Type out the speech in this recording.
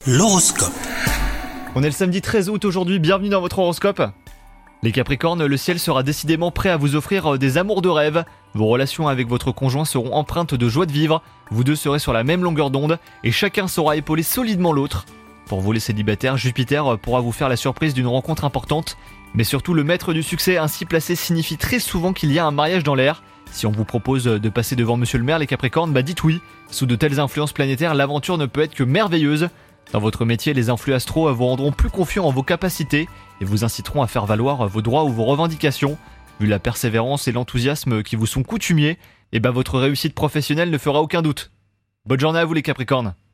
L'horoscope. On est le samedi 13 août aujourd'hui, bienvenue dans votre horoscope. Les Capricornes, le ciel sera décidément prêt à vous offrir des amours de rêve. Vos relations avec votre conjoint seront empreintes de joie de vivre. Vous deux serez sur la même longueur d'onde et chacun saura épauler solidement l'autre. Pour vous les célibataires, Jupiter pourra vous faire la surprise d'une rencontre importante. Mais surtout, le maître du succès ainsi placé signifie très souvent qu'il y a un mariage dans l'air. Si on vous propose de passer devant Monsieur le Maire, les Capricornes, dites oui. Sous de telles influences planétaires, l'aventure ne peut être que merveilleuse. Dans votre métier, les influx astro vous rendront plus confiants en vos capacités et vous inciteront à faire valoir vos droits ou vos revendications. Vu la persévérance et l'enthousiasme qui vous sont coutumiers, votre réussite professionnelle ne fera aucun doute. Bonne journée à vous les Capricornes.